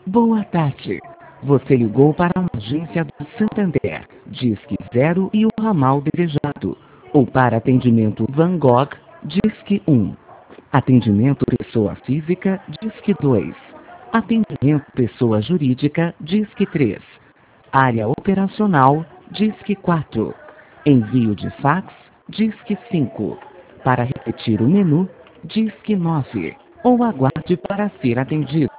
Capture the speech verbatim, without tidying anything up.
Boa tarde. Você ligou para uma agência do Santander, Disque Zero e o ramal desejado. Ou para atendimento Van Gogh, Disque um. Atendimento pessoa física, Disque dois. Atendimento pessoa jurídica, Disque três. Área operacional, Disque quatro. Envio de fax, Disque cinco. Para repetir o menu, Disque nove. Ou aguarde para ser atendido.